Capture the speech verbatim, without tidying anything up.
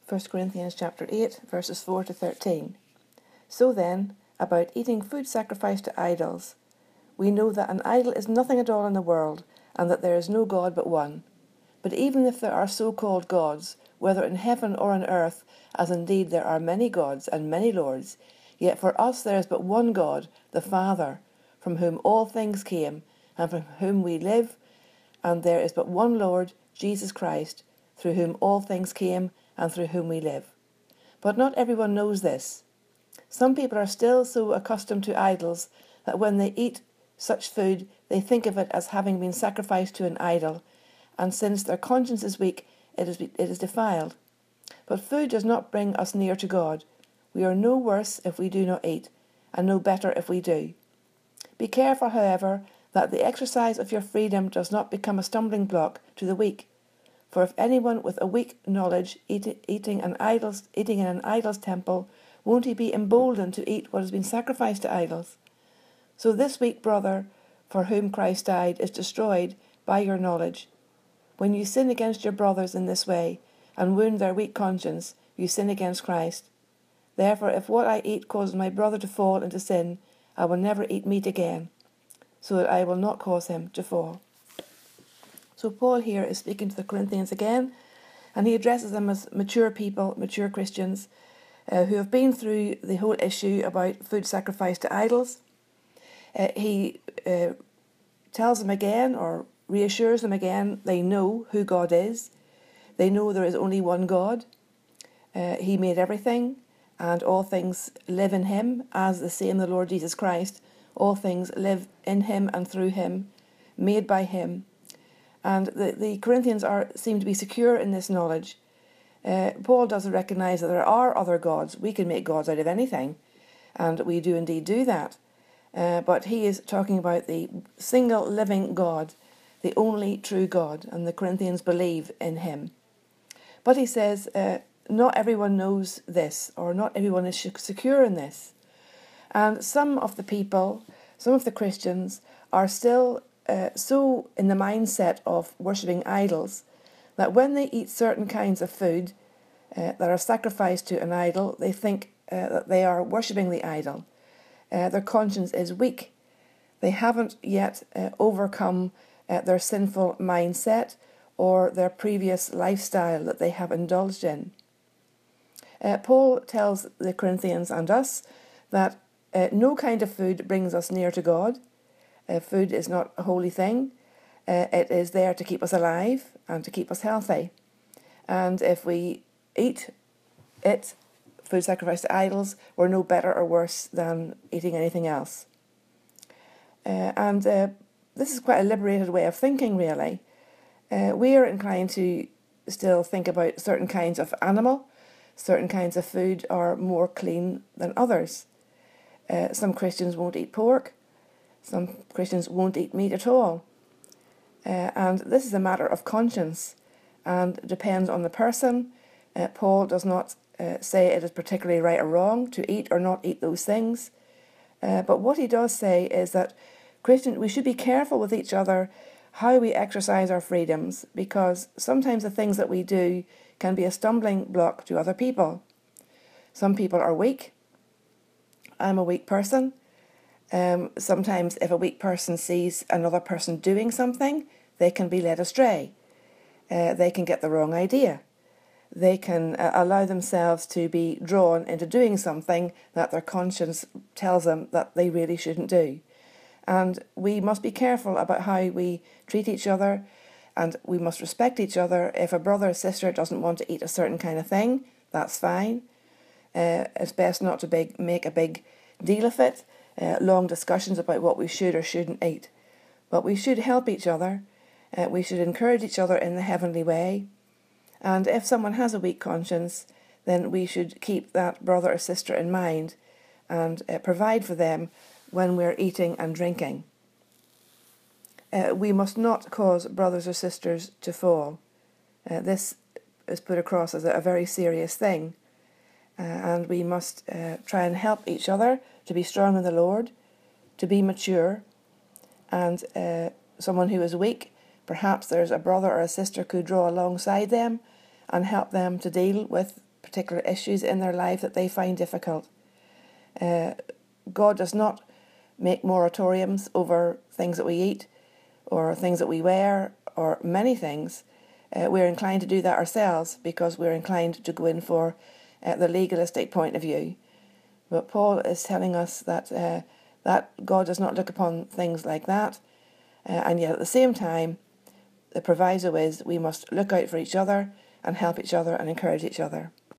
First Corinthians chapter eight, verses four to thirteen. So then, about eating food sacrificed to idols, we know that an idol is nothing at all in the world, and that there is no God but one. But even if there are so-called gods, whether in heaven or on earth, as indeed there are many gods and many lords, yet for us there is but one God, the Father, from whom all things came, and from whom we live, and there is but one Lord, Jesus Christ, through whom all things came, and through whom we live. But not everyone knows this. Some people are still so accustomed to idols that when they eat such food, they think of it as having been sacrificed to an idol, and since their conscience is weak, it is, it is defiled. But food does not bring us near to God. We are no worse if we do not eat, and no better if we do. Be careful, however, that the exercise of your freedom does not become a stumbling block to the weak. For if anyone with a weak knowledge eat, eating, an idol's, eating in an idol's temple, won't he be emboldened to eat what has been sacrificed to idols? So this weak brother, for whom Christ died, is destroyed by your knowledge. When you sin against your brothers in this way, and wound their weak conscience, you sin against Christ. Therefore, if what I eat causes my brother to fall into sin, I will never eat meat again, so that I will not cause him to fall. So Paul here is speaking to the Corinthians again, and he addresses them as mature people, mature Christians, uh, who have been through the whole issue about food sacrificed to idols. Uh, he uh, tells them again, or reassures them again, they know who God is. They know there is only one God. Uh, he made everything, and all things live in him, as the same the Lord Jesus Christ. All things live in him and through him, made by him. And the, the Corinthians are seem to be secure in this knowledge. Uh, Paul doesn't recognise that there are other gods. We can make gods out of anything, and we do indeed do that. Uh, but he is talking about the single living God, the only true God, and the Corinthians believe in him. But he says, uh, not everyone knows this, or not everyone is secure in this. And some of the people, some of the Christians, are still uh, so in the mindset of worshipping idols that when they eat certain kinds of food uh, that are sacrificed to an idol, they think uh, that they are worshipping the idol. Uh, their conscience is weak. They haven't yet uh, overcome uh, their sinful mindset or their previous lifestyle that they have indulged in. Uh, Paul tells the Corinthians and us that uh, no kind of food brings us near to God. Uh, food is not a holy thing. Uh, it is there to keep us alive and to keep us healthy. And if we eat it, food sacrificed to idols, we're no better or worse than eating anything else. Uh, and uh, this is quite a liberated way of thinking, really. Uh, we are inclined to still think about certain kinds of animal. Certain kinds of food are more clean than others. Uh, some Christians won't eat pork. Some Christians won't eat meat at all. Uh, and this is a matter of conscience and depends on the person. Uh, Paul does not uh, say it is particularly right or wrong to eat or not eat those things. Uh, but what he does say is that Christian, we should be careful with each other how we exercise our freedoms, because sometimes the things that we do can be a stumbling block to other people. Some people are weak. I'm a weak person. Um, sometimes if a weak person sees another person doing something, they can be led astray. Uh, they can get the wrong idea. They can uh, allow themselves to be drawn into doing something that their conscience tells them that they really shouldn't do. And we must be careful about how we treat each other, and we must respect each other. If a brother or sister doesn't want to eat a certain kind of thing, that's fine. Uh, it's best not to big, make a big deal of it, uh, long discussions about what we should or shouldn't eat. But we should help each other. Uh, we should encourage each other in the heavenly way. And if someone has a weak conscience, then we should keep that brother or sister in mind and uh, provide for them when we're eating and drinking. Uh, we must not cause brothers or sisters to fall. Uh, this is put across as a, a very serious thing. Uh, and we must uh, try and help each other to be strong in the Lord, to be mature. And uh, someone who is weak, perhaps there's a brother or a sister could draw alongside them and help them to deal with particular issues in their life that they find difficult. Uh, God does not make moratoriums over things that we eat or things that we wear or many things. Uh, we're inclined to do that ourselves because we're inclined to go in for uh, the legalistic point of view. But Paul is telling us that uh, that God does not look upon things like that, uh, and yet at the same time, the proviso is we must look out for each other and help each other and encourage each other.